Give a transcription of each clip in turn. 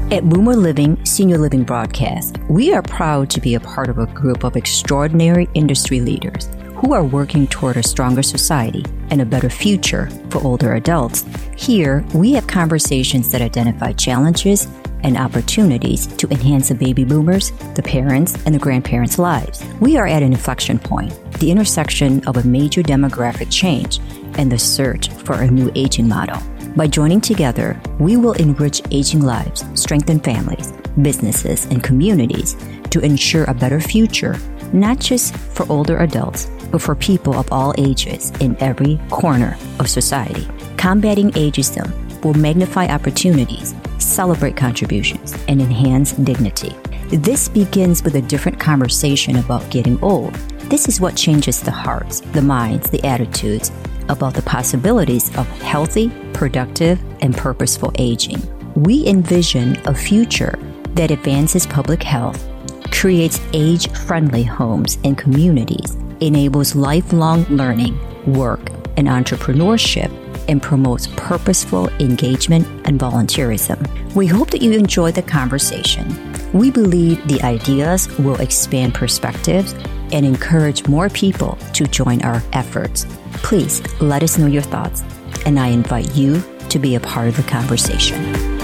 At Boomer Living Senior Living Broadcast, we are proud to be a part of a group of extraordinary industry leaders who are working toward a stronger society and a better future for older adults. Here, we have conversations that identify challenges and opportunities to enhance the baby boomers, the parents, and the grandparents' lives. We are at an inflection point, the intersection of a major demographic change and the search for a new aging model. By joining together, we will enrich aging lives, strengthen families, businesses, and communities to ensure a better future, not just for older adults, but for people of all ages in every corner of society. Combating ageism will magnify opportunities, celebrate contributions, and enhance dignity. This begins with a different conversation about getting old. This is what changes the hearts, the minds, the attitudes about the possibilities of healthy, productive, and purposeful aging. We envision a future that advances public health, creates age-friendly homes and communities, enables lifelong learning, work, and entrepreneurship, and promotes purposeful engagement and volunteerism. We hope that you enjoy the conversation. We believe the ideas will expand perspectives and encourage more people to join our efforts. Please let us know your thoughts, and I invite you to be a part of the conversation.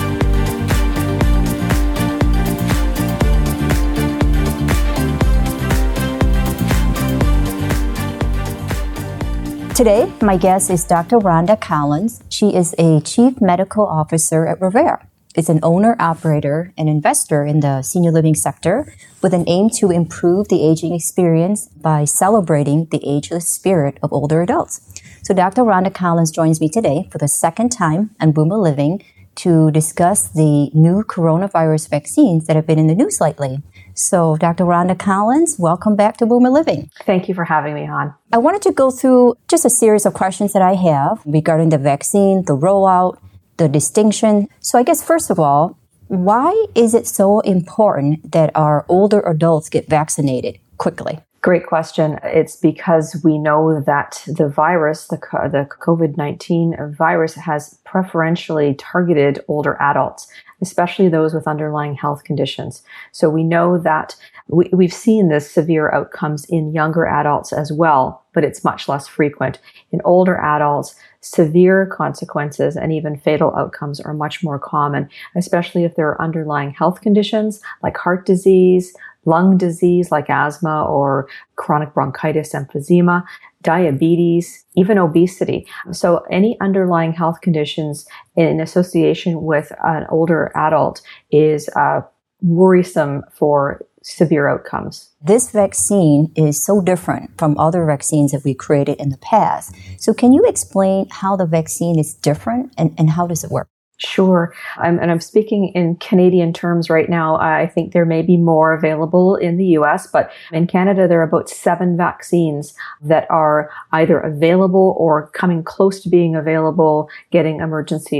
Today, my guest is Dr. Rhonda Collins. She is a Chief Medical Officer at Revera. It's an owner, operator, and investor in the senior living sector with an aim to improve the aging experience by celebrating the ageless spirit of older adults. So Dr. Rhonda Collins joins me today for the second time on Boomer Living to discuss the new coronavirus vaccines that have been in the news lately. So Dr. Rhonda Collins, welcome back to Boomer Living. Thank you for having me on. I wanted to go through just a series of questions that I have regarding the vaccine, the rollout, the distinction. So I guess, first of all, why is it so important that our older adults get vaccinated quickly? Great question. It's because we know that the virus, the COVID-19 virus, has preferentially targeted older adults, especially those with underlying health conditions. So we know that we've seen the severe outcomes in younger adults as well, but it's much less frequent. In older adults, severe consequences and even fatal outcomes are much more common, especially if there are underlying health conditions like heart disease, lung disease like asthma or chronic bronchitis, emphysema, diabetes, even obesity. So any underlying health conditions in association with an older adult is worrisome for severe outcomes. This vaccine is so different from other vaccines that we created in the past. So can you explain how the vaccine is different and how does it work? Sure. I'm speaking in Canadian terms right now. I think there may be more available in the US, but in Canada, there are about 7 vaccines that are either available or coming close to being available, getting emergency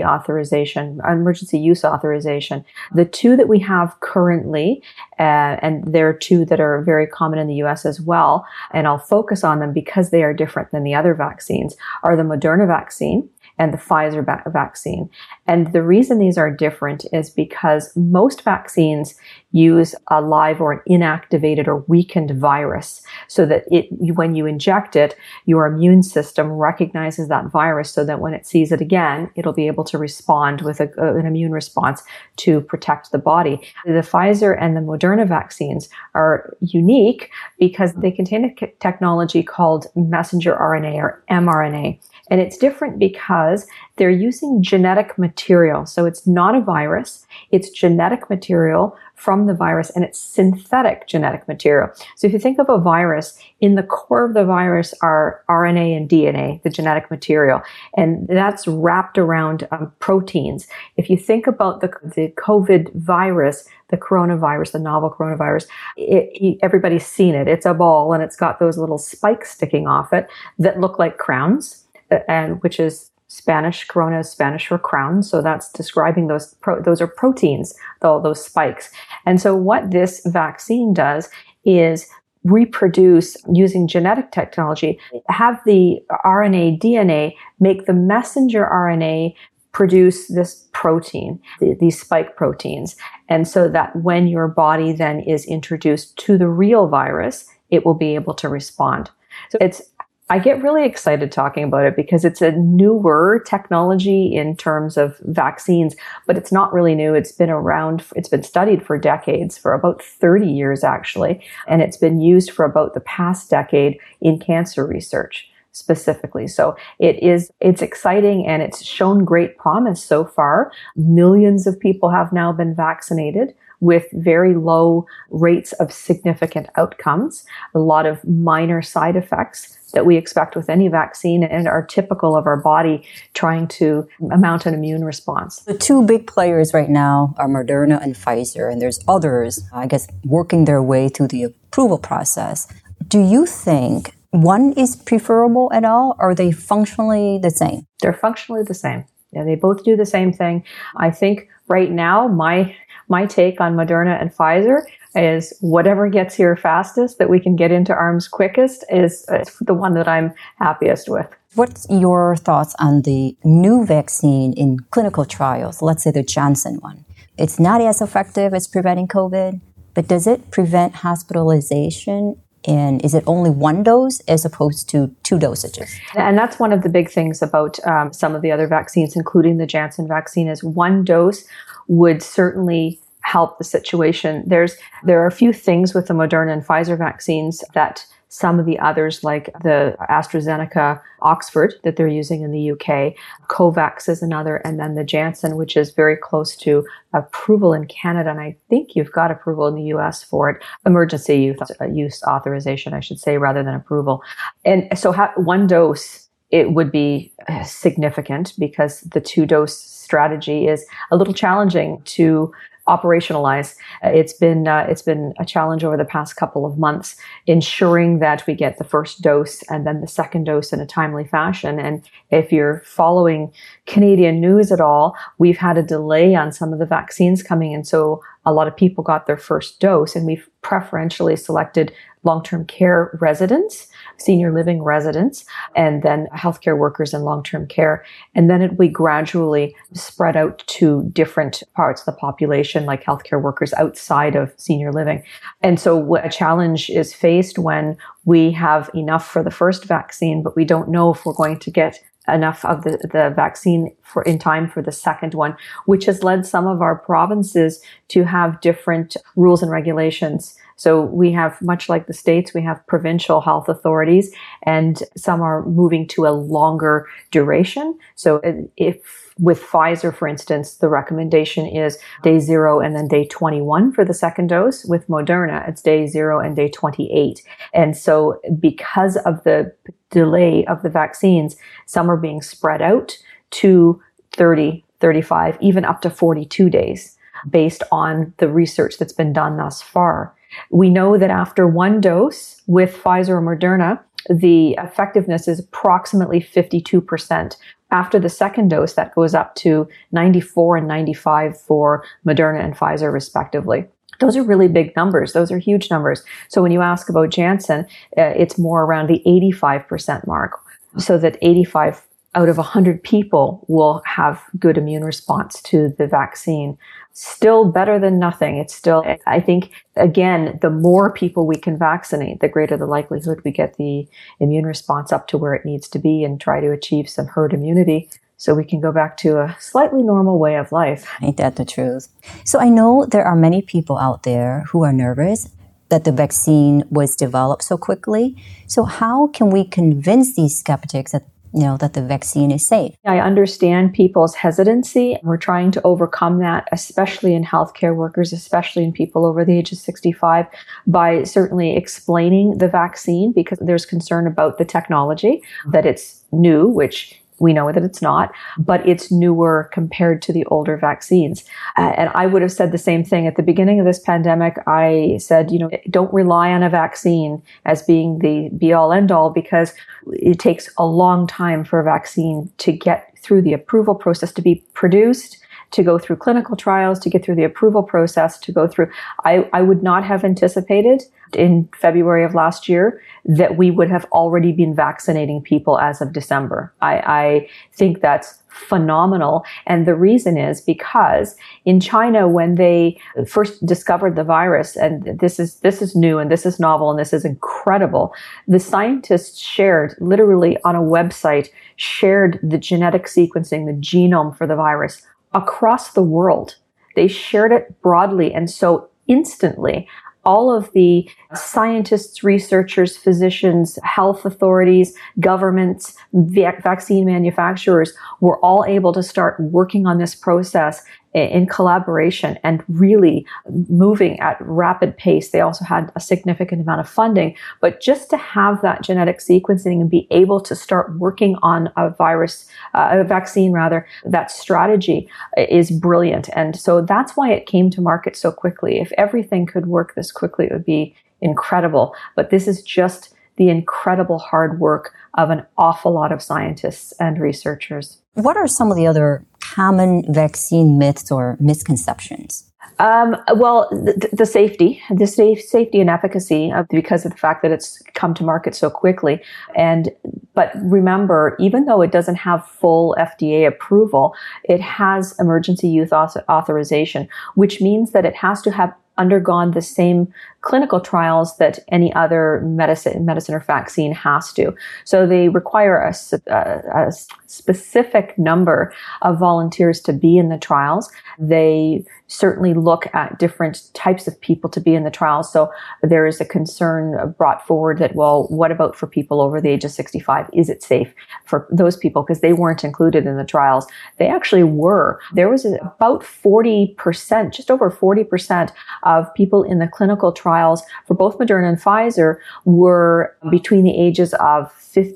use authorization. The 2 that we have currently, and there are 2 that are very common in the US as well, and I'll focus on them because they are different than the other vaccines, are the Moderna vaccine and the Pfizer vaccine. And the reason these are different is because most vaccines use a live or an inactivated or weakened virus so that when you inject it, your immune system recognizes that virus so that when it sees it again, it'll be able to respond with an immune response to protect the body. The Pfizer and the Moderna vaccines are unique because they contain a technology called messenger RNA or mRNA. And it's different because they're using genetic material. So it's not a virus, it's genetic material from the virus, and it's synthetic genetic material. So if you think of a virus, in the core of the virus are RNA and DNA, the genetic material, and that's wrapped around proteins. If you think about the COVID virus, the coronavirus, the novel coronavirus, everybody's seen it. It's a ball, and it's got those little spikes sticking off it that look like crowns, and which is Spanish. Corona is Spanish for crown. So that's describing those are proteins, those spikes. And so what this vaccine does is reproduce using genetic technology, have the RNA, DNA make the messenger RNA produce this protein, these spike proteins. And so that when your body then is introduced to the real virus, it will be able to respond. So I get really excited talking about it because it's a newer technology in terms of vaccines, but it's not really new. It's been around, it's been studied for decades, for about 30 years actually, and it's been used for about the past decade in cancer research specifically. So it's exciting and it's shown great promise so far. Millions of people have now been vaccinated with very low rates of significant outcomes, a lot of minor side effects that we expect with any vaccine and are typical of our body trying to mount an immune response. The two big players right now are Moderna and Pfizer, and there's others, I guess, working their way through the approval process. Do you think one is preferable at all, or are they functionally the same? They're functionally the same. Yeah, they both do the same thing. I think right now, my take on Moderna and Pfizer is whatever gets here fastest, that we can get into arms quickest, is the one that I'm happiest with. What's your thoughts on the new vaccine in clinical trials? Let's say the Janssen one. It's not as effective as preventing COVID, but does it prevent hospitalization? And is it only one dose as opposed to 2 dosages? And that's one of the big things about some of the other vaccines, including the Janssen vaccine, is one dose would certainly help the situation. There are a few things with the Moderna and Pfizer vaccines that some of the others, like the AstraZeneca Oxford that they're using in the UK, COVAX is another, and then the Janssen, which is very close to approval in Canada, and I think you've got approval in the US for it, emergency use authorization, I should say, rather than approval. And so one dose, it would be significant because the 2-dose strategy is a little challenging to operationalize. It's been a challenge over the past couple of months, ensuring that we get the first dose and then the second dose in a timely fashion. And if you're following Canadian news at all, we've had a delay on some of the vaccines coming in. So a lot of people got their first dose, and we've preferentially selected long-term care residents, senior living residents, and then healthcare workers in long-term care. And then it will be gradually spread out to different parts of the population, like healthcare workers outside of senior living. And so a challenge is faced when we have enough for the first vaccine, but we don't know if we're going to get enough of the vaccine in time for the second one, which has led some of our provinces to have different rules and regulations. So we have, much like the States, we have provincial health authorities, and some are moving to a longer duration. So if with Pfizer, for instance, the recommendation is day 0 and then day 21 for the second dose. With Moderna, it's day 0 and day 28. And so because of the delay of the vaccines, some are being spread out to 30, 35, even up to 42 days based on the research that's been done thus far. We know that after one dose with Pfizer or Moderna, the effectiveness is approximately 52%. After the second dose, that goes up to 94 and 95 for Moderna and Pfizer, respectively. Those are really big numbers. Those are huge numbers. So when you ask about Janssen, it's more around the 85% mark, so that 85 out of 100 people will have good immune response to the vaccine. Still better than nothing. It's still, I think, again, the more people we can vaccinate, the greater the likelihood we get the immune response up to where it needs to be and try to achieve some herd immunity so we can go back to a slightly normal way of life. Ain't that the truth? So I know there are many people out there who are nervous that the vaccine was developed so quickly. So how can we convince these skeptics that that the vaccine is safe? I understand people's hesitancy. We're trying to overcome that, especially in healthcare workers, especially in people over the age of 65, by certainly explaining the vaccine, because there's concern about the technology, that it's new, which we know that it's not, but it's newer compared to the older vaccines. And I would have said the same thing at the beginning of this pandemic. I said, don't rely on a vaccine as being the be all end all, because it takes a long time for a vaccine to get through the approval process, to be produced, to go through clinical trials, to get through the approval process, to go through. I would not have anticipated in February of last year that we would have already been vaccinating people as of December. I think that's phenomenal. And the reason is because in China, when they first discovered the virus, and this is new and this is novel and this is incredible, the scientists shared literally on a website, shared the genetic sequencing, the genome for the virus across the world. They shared it broadly. And so instantly, all of the scientists, researchers, physicians, health authorities, governments, vaccine manufacturers were all able to start working on this process in collaboration and really moving at rapid pace. They also had a significant amount of funding, but just to have that genetic sequencing and be able to start working on a vaccine, that strategy is brilliant. And so that's why it came to market so quickly. If everything could work this quickly, it would be incredible. But this is just the incredible hard work of an awful lot of scientists and researchers. What are some of the other common vaccine myths or misconceptions? Well, the safety and efficacy, because of the fact that it's come to market so quickly. But remember, even though it doesn't have full FDA approval, it has emergency use authorization, which means that it has to have undergone the same clinical trials that any other medicine or vaccine has to. So they require a specific number of volunteers to be in the trials. They certainly look at different types of people to be in the trials. So there is a concern brought forward that, well, what about for people over the age of 65? Is it safe for those people? Because they weren't included in the trials. They actually were. There was about 40%, just over 40% of people in the clinical trials for both Moderna and Pfizer were between the ages of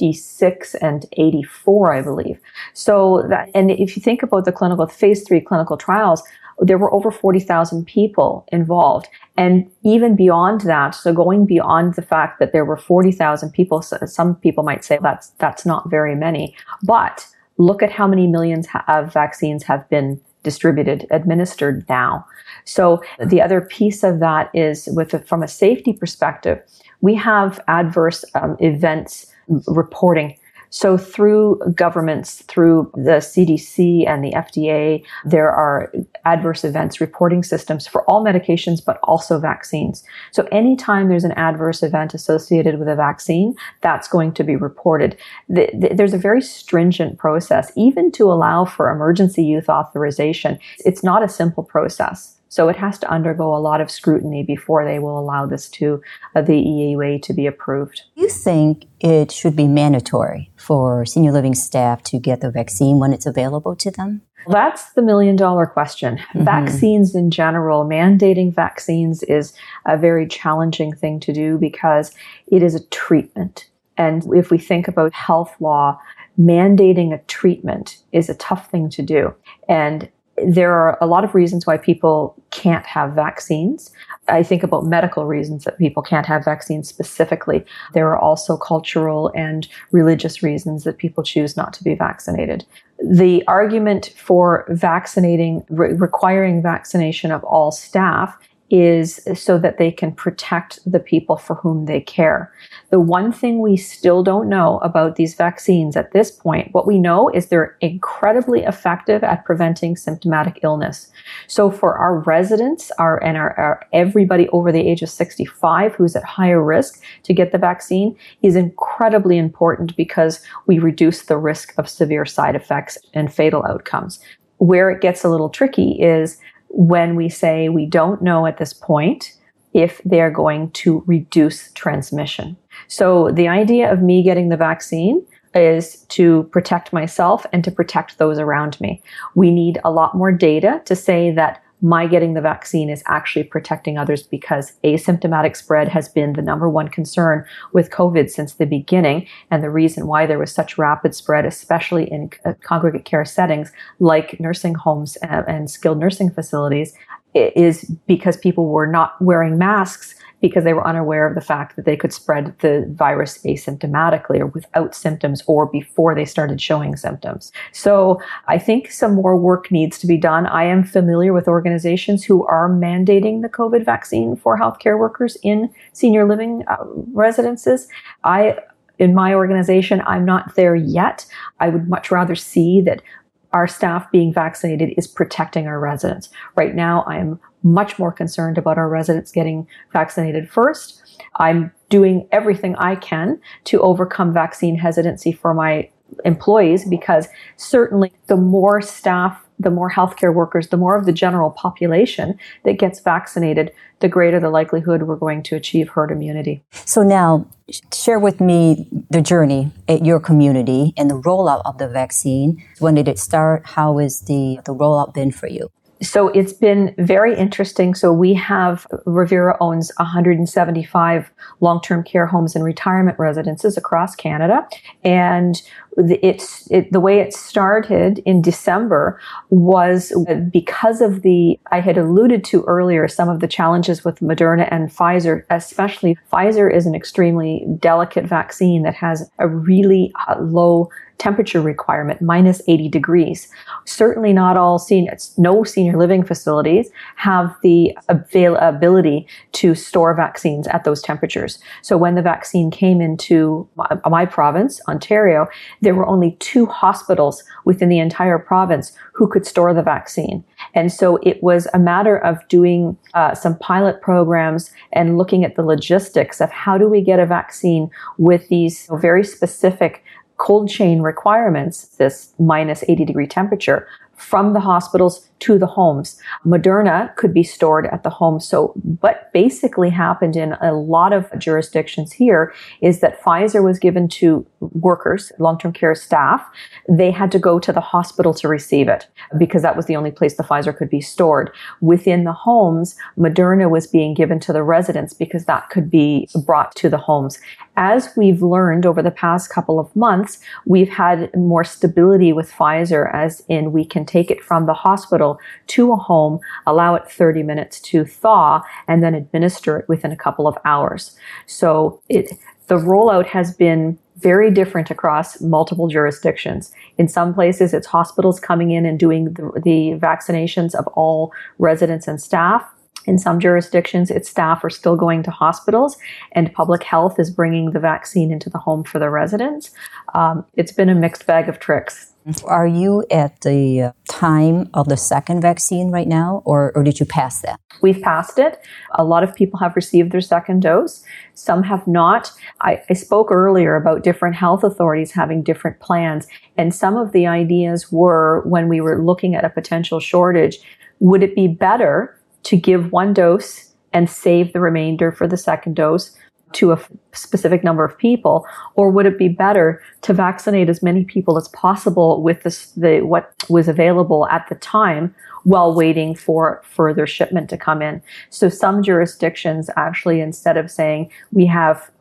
56 and 84, I believe. So that, and if you think about the phase 3 clinical trials, there were over 40,000 people involved. And even beyond that, so going beyond the fact that there were 40,000 people, some people might say that's not very many, but look at how many millions of vaccines have been administered now. So the other piece of that is from a safety perspective, we have adverse events reporting. So through governments, through the CDC and the FDA, there are adverse events reporting systems for all medications, but also vaccines. So anytime there's an adverse event associated with a vaccine, that's going to be reported. There's a very stringent process, even to allow for emergency use authorization. It's not a simple process. So it has to undergo a lot of scrutiny before they will allow this to the EUA to be approved. Do you think it should be mandatory for senior living staff to get the vaccine when it's available to them? That's the million-dollar question. Mm-hmm. Vaccines in general, mandating vaccines is a very challenging thing to do because it is a treatment. And if we think about health law, mandating a treatment is a tough thing to do. And there are a lot of reasons why people can't have vaccines. I think about medical reasons that people can't have vaccines specifically. There are also cultural and religious reasons that people choose not to be vaccinated. The argument for requiring vaccination of all staff is so that they can protect the people for whom they care. The one thing we still don't know about these vaccines at this point, what we know is they're incredibly effective at preventing symptomatic illness. So for our residents, our everybody over the age of 65 who's at higher risk to get the vaccine is incredibly important because we reduce the risk of severe side effects and fatal outcomes. Where it gets a little tricky is when we say we don't know at this point if they're going to reduce transmission. So the idea of me getting the vaccine is to protect myself and to protect those around me. We need a lot more data to say that my getting the vaccine is actually protecting others because asymptomatic spread has been the number one concern with COVID since the beginning. And the reason why there was such rapid spread, especially in congregate care settings like nursing homes and skilled nursing facilities, is because people were not wearing masks because they were unaware of the fact that they could spread the virus asymptomatically or without symptoms or before they started showing symptoms. So I think some more work needs to be done. I am familiar with organizations who are mandating the COVID vaccine for healthcare workers in senior living residences. In my organization, I'm not there yet. I would much rather see that our staff being vaccinated is protecting our residents. Right now, I am much more concerned about our residents getting vaccinated first. I'm doing everything I can to overcome vaccine hesitancy for my employees, because certainly the more staff, the more healthcare workers, the more of the general population that gets vaccinated, the greater the likelihood we're going to achieve herd immunity. So now, share with me the journey at your community and the rollout of the vaccine. When did it start? How has the rollout been for you? So it's been very interesting. So Revera owns 175 long-term care homes and retirement residences across Canada. And the way it started in December was because of I had alluded to earlier, some of the challenges with Moderna and Pfizer, especially Pfizer is an extremely delicate vaccine that has a really low temperature requirement, minus 80 degrees. Certainly not all no senior living facilities have the availability to store vaccines at those temperatures. So when the vaccine came into my province, Ontario, there were only 2 hospitals within the entire province who could store the vaccine. And so it was a matter of doing some pilot programs and looking at the logistics of how do we get a vaccine with these very specific cold chain requirements, this minus 80 degree temperature, from the hospitals to the homes. Moderna could be stored at the home. So what basically happened in a lot of jurisdictions here is that Pfizer was given to workers, long-term care staff. They had to go to the hospital to receive it because that was the only place the Pfizer could be stored. Within the homes, Moderna was being given to the residents because that could be brought to the homes. As we've learned over the past couple of months, we've had more stability with Pfizer, as in we can take it from the hospital to a home, allow it 30 minutes to thaw, and then administer it within a couple of hours. So the rollout has been very different across multiple jurisdictions. In some places, it's hospitals coming in and doing the vaccinations of all residents and staff. In some jurisdictions, its staff are still going to hospitals, and public health is bringing the vaccine into the home for the residents. It's been a mixed bag of tricks. Are you at the time of the second vaccine right now, or did you pass that? We've passed it. A lot of people have received their second dose. Some have not. I spoke earlier about different health authorities having different plans, and some of the ideas were, when we were looking at a potential shortage, would it be better to give 1 dose and save the remainder for the second dose to a specific number of people, or would it be better to vaccinate as many people as possible with what was available at the time while waiting for further shipment to come in? So some jurisdictions actually, instead of saying we have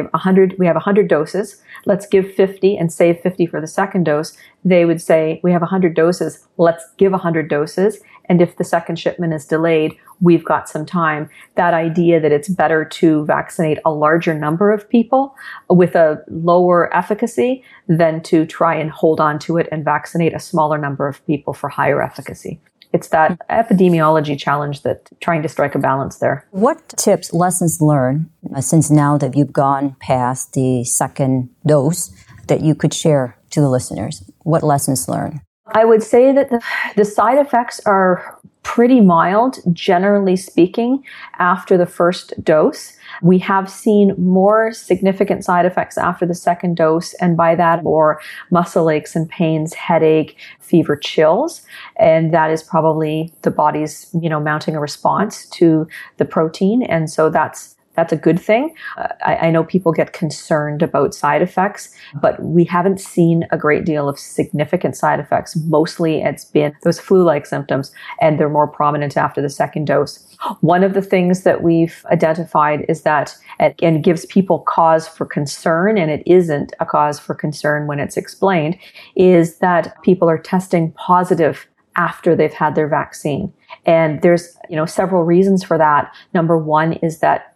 100 doses, let's give 50 and save 50 for the second dose, they would say we have 100 doses, let's give 100 doses. And if the second shipment is delayed, we've got some time. That idea that it's better to vaccinate a larger number of people with a lower efficacy than to try and hold on to it and vaccinate a smaller number of people for higher efficacy. It's that epidemiology challenge that trying to strike a balance there. What tips, lessons learned, since now that you've gone past the second dose, that you could share to the listeners? What lessons learned? I would say that the side effects are pretty mild, generally speaking, after the first dose. We have seen more significant side effects after the second dose, and by that, more muscle aches and pains, headache, fever, chills. And that is probably the body's, mounting a response to the protein. And so that's a good thing. I know people get concerned about side effects, but we haven't seen a great deal of significant side effects. Mostly it's been those flu-like symptoms, and they're more prominent after the second dose. One of the things that we've identified is that, and gives people cause for concern, and it isn't a cause for concern when it's explained, is that people are testing positive after they've had their vaccine. And there's, several reasons for that. Number one is that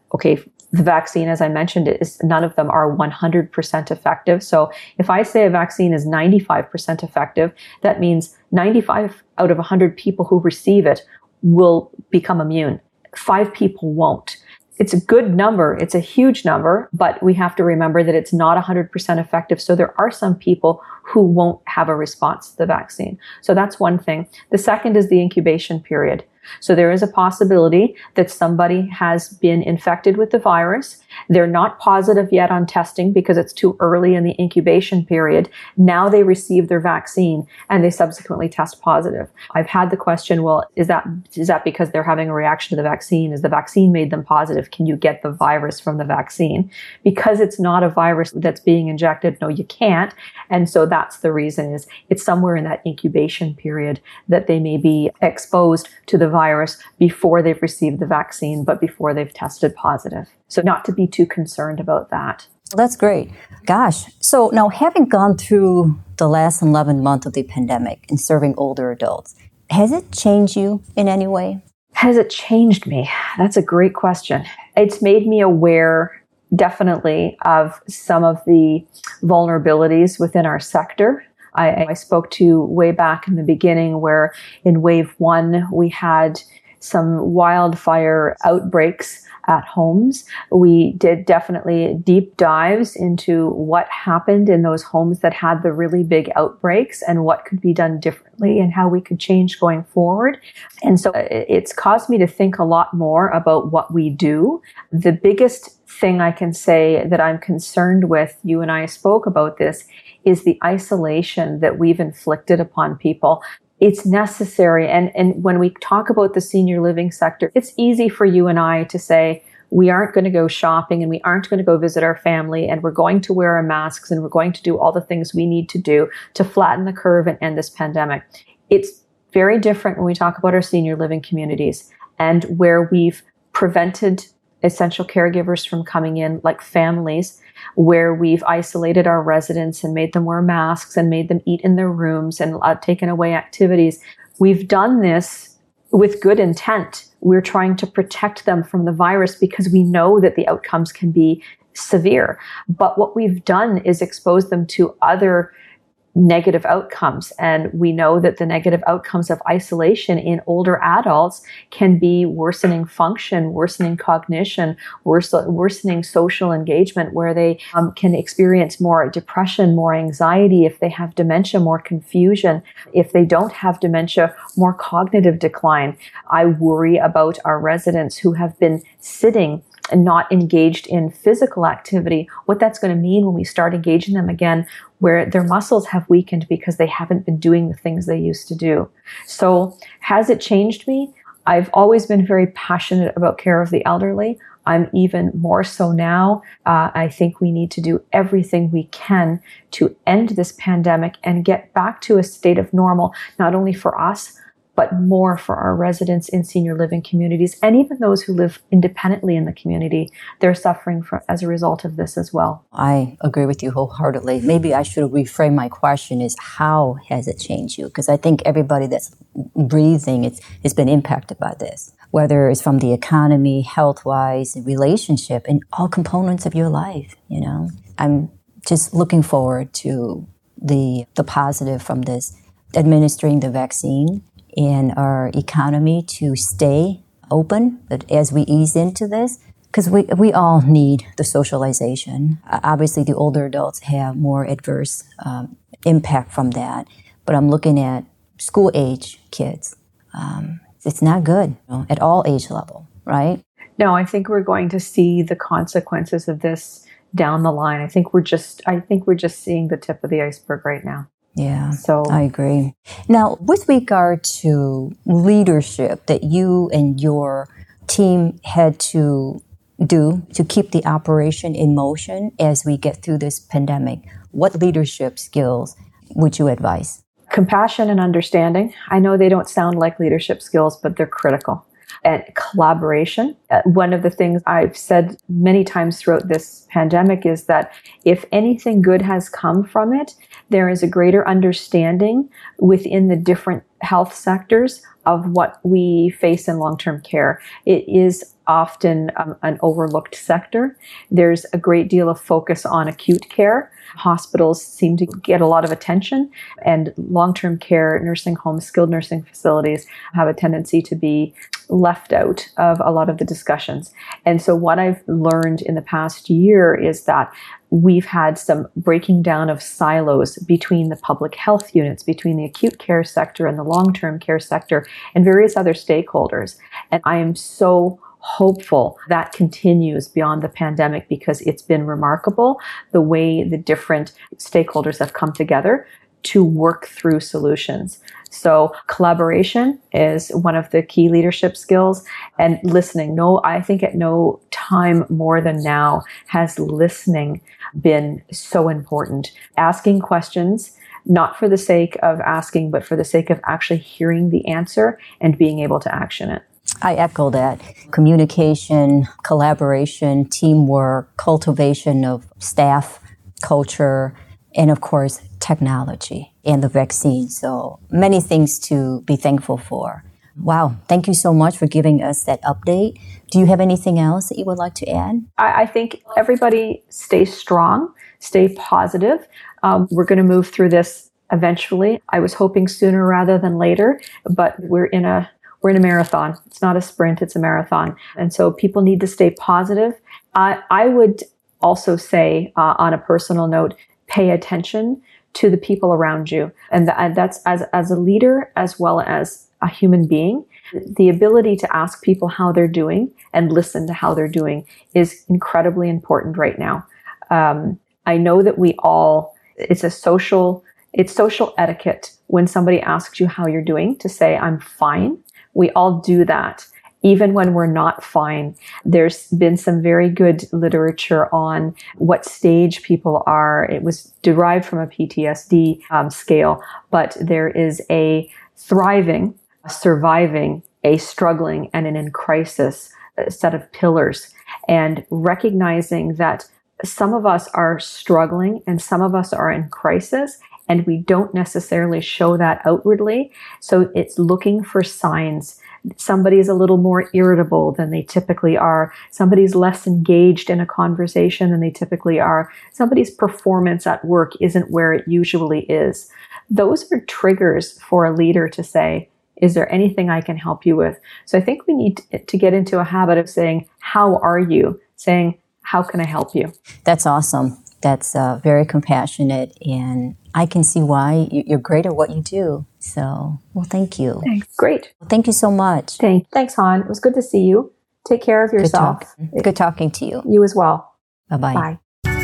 okay, the vaccine, as I mentioned, none of them are 100% effective. So if I say a vaccine is 95% effective, that means 95 out of 100 people who receive it will become immune. 5 people won't. It's a good number. It's a huge number, but we have to remember that it's not 100% effective. So there are some people who won't have a response to the vaccine. So that's one thing. The second is the incubation period. So there is a possibility that somebody has been infected with the virus. They're not positive yet on testing because it's too early in the incubation period. Now they receive their vaccine and they subsequently test positive. I've had the question, well, is that because they're having a reaction to the vaccine? Is the vaccine made them positive? Can you get the virus from the vaccine? Because it's not a virus that's being injected, no, you can't. And so that's the reason, is it's somewhere in that incubation period that they may be exposed to the virus before they've received the vaccine, but before they've tested positive. So not to be too concerned about that. Well, that's great. Gosh. So now, having gone through the last 11 months of the pandemic and serving older adults, has it changed you in any way? Has it changed me? That's a great question. It's made me aware, definitely, of some of the vulnerabilities within our sector. I spoke to way back in the beginning where in wave 1, we had some wildfire outbreaks at homes. We did definitely deep dives into what happened in those homes that had the really big outbreaks and what could be done differently and how we could change going forward. And so it's caused me to think a lot more about what we do. The biggest thing I can say that I'm concerned with, you and I spoke about this, is the isolation that we've inflicted upon people. It's necessary. And when we talk about the senior living sector, it's easy for you and I to say, we aren't going to go shopping and we aren't going to go visit our family and we're going to wear our masks and we're going to do all the things we need to do to flatten the curve and end this pandemic. It's very different when we talk about our senior living communities and where we've prevented essential caregivers from coming in, like families, where we've isolated our residents and made them wear masks and made them eat in their rooms and taken away activities. We've done this with good intent. We're trying to protect them from the virus because we know that the outcomes can be severe. But what we've done is expose them to other negative outcomes. And we know that the negative outcomes of isolation in older adults can be worsening function, worsening cognition, worsening social engagement, where they can experience more depression, more anxiety. If they have dementia, more confusion. If they don't have dementia, more cognitive decline. I worry about our residents who have been sitting and not engaged in physical activity, what that's going to mean when we start engaging them again, where their muscles have weakened because they haven't been doing the things they used to do. So has it changed me? I've always been very passionate about care of the elderly. I'm even more so now. I think we need to do everything we can to end this pandemic and get back to a state of normal, not only for us, but more for our residents in senior living communities and even those who live independently in the community. They're suffering as a result of this as well. I agree with you wholeheartedly. Maybe I should reframe my question is, how has it changed you? Because I think everybody that's breathing has been impacted by this, whether it's from the economy, health-wise, relationship, and all components of your life, you know. I'm just looking forward to the positive from this, administering the vaccine in our economy to stay open, but as we ease into this, because we all need the socialization. Obviously, the older adults have more adverse impact from that, but I'm looking at school-age kids. It's not good, you know, at all age level, right? No, I think we're going to see the consequences of this down the line. I think we're just seeing the tip of the iceberg right now. Yeah, so I agree. Now, with regard to leadership that you and your team had to do to keep the operation in motion as we get through this pandemic, what leadership skills would you advise? Compassion and understanding. I know they don't sound like leadership skills, but they're critical. And collaboration. One of the things I've said many times throughout this pandemic is that if anything good has come from it, there is a greater understanding within the different health sectors of what we face in long-term care. It is often an overlooked sector. There's a great deal of focus on acute care. Hospitals seem to get a lot of attention, and long-term care, nursing homes, skilled nursing facilities have a tendency to be left out of a lot of the discussions. And so what I've learned in the past year is that we've had some breaking down of silos between the public health units, between the acute care sector and the long-term care sector, and various other stakeholders. And I am so hopeful that continues beyond the pandemic, because it's been remarkable the way the different stakeholders have come together to work through solutions. So collaboration is one of the key leadership skills, and listening. I think at no time more than now has listening been so important. Asking questions, not for the sake of asking, but for the sake of actually hearing the answer and being able to action it. I echo that. Communication, collaboration, teamwork, cultivation of staff, culture, and of course, technology and the vaccine. So many things to be thankful for. Wow. Thank you so much for giving us that update. Do you have anything else that you would like to add? I think everybody stay strong, stay positive. We're going to move through this eventually. I was hoping sooner rather than later, but we're in a marathon. It's not a sprint, it's a marathon. And so people need to stay positive. I would also say, on a personal note, pay attention to the people around you. And that's as a leader as well as a human being. The ability to ask people how they're doing and listen to how they're doing is incredibly important right now. I know that it's social etiquette when somebody asks you how you're doing to say, I'm fine. We all do that, even when we're not fine. There's been some very good literature on what stage people are. It was derived from a PTSD scale, but there is a thriving, a surviving, a struggling, and an in crisis set of pillars. And recognizing that some of us are struggling and some of us are in crisis, and we don't necessarily show that outwardly. So it's looking for signs. Somebody is a little more irritable than they typically are. Somebody's less engaged in a conversation than they typically are. Somebody's performance at work isn't where it usually is. Those are triggers for a leader to say, is there anything I can help you with? So I think we need to get into a habit of saying, how are you? Saying, how can I help you? That's awesome. That's very compassionate, and I can see why you're great at what you do. So, well, thank you. Thanks. Great. Thank you so much. Thanks, Han. It was good to see you. Take care of yourself. Good talking to you. You as well. Bye-bye. Bye.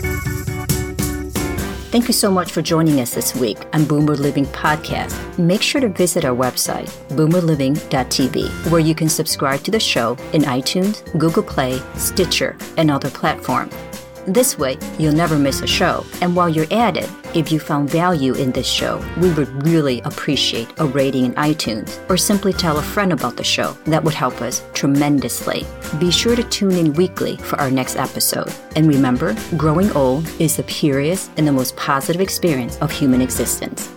Thank you so much for joining us this week on Boomer Living Podcast. Make sure to visit our website, boomerliving.tv, where you can subscribe to the show in iTunes, Google Play, Stitcher, and other platforms. This way, you'll never miss a show. And while you're at it, if you found value in this show, we would really appreciate a rating in iTunes, or simply tell a friend about the show. That would help us tremendously. Be sure to tune in weekly for our next episode. And remember, growing old is the purest and the most positive experience of human existence.